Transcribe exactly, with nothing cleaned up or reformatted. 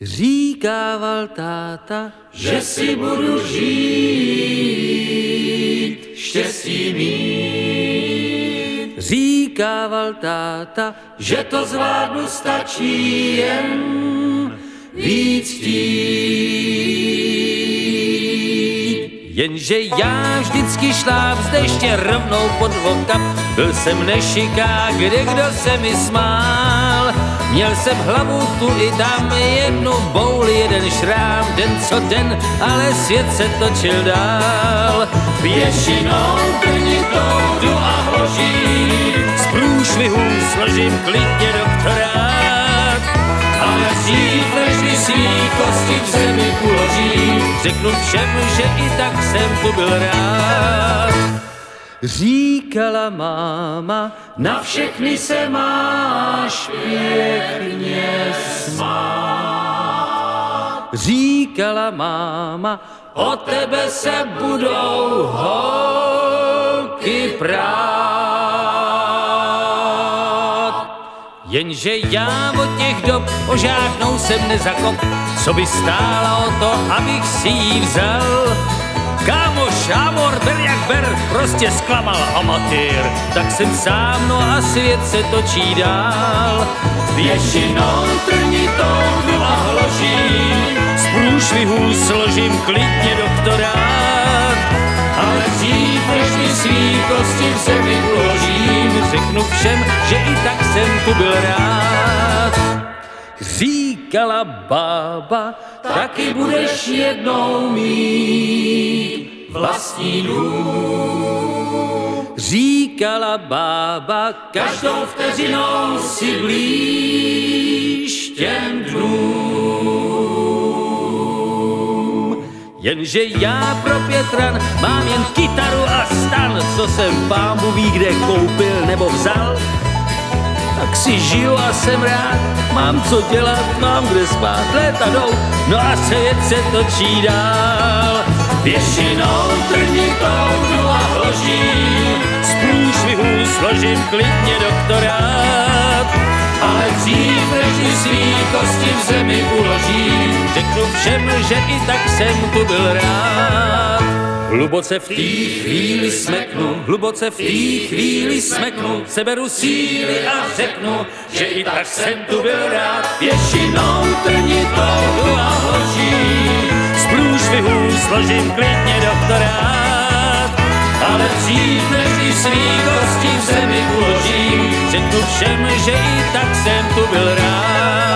Říkával táta, že si budu žít, štěstí mít. Říkával táta, že to zvládnu, stačí jen víc chtít. Jenže já vždycky šláp z deště rovnou pod vokap. Byl jsem nešikák, kde kdo se mi smál. Měl jsem hlavu tu i tam, jednu bouli, jeden šrám, den co den, ale svět se točil dál. Pěšinou trnitou jdu a hložím, z průšvihů složím klidně doktorát. ale dřív než mi svý kosti v zemi uložím, řeknu všem, že i tak jsem tu byl rád. Říkala máma, na všechny se máš pěkně smát. Říkala máma, o tebe se budou holky prát. Jenže já od těch dob o žádnou jsem nezakop, co by stála o to, abych si ji vzal. Kámoš, amor, ber jak ber, prostě zklamal amatýr, tak jsem sám, no a svět se točí dál. Pěšinou trnitou jdu a hložím, z průšvihů složím klidně doktorát. ale dřív než mi svý kosti v zemi uložím, řeknu všem, že i tak jsem tu byl rád. Říkala bába, taky budeš jednou mít vlastní dům. Říkala bába, Každou vteřinou si blíž těm dnům. jenže já pro Pětran mám jen kytaru a stan, co jsem pámbu ví kde koupil nebo vzal. Tak si žiju a jsem rád, mám co dělat, mám kde spát, léta jdou, no a svět se točí dál. Pěšinou trnitou jdu a hložím, z průšvihů složím klidně doktorát. ale dřív než mi svý kosti v zemi uložím, řeknu všem, že i tak jsem tu byl rád. Hluboce v té chvíli smeknu, hluboce v té chvíli smeknu, seberu síly a řeknu, že i tak jsem tu byl rád. pěšinou trnitou jdu a hložím, Z průšvihů složím klidně doktorát, ale dřív než mi svý kosti v zemi uložím, řeknu všem, že i tak jsem tu byl rád.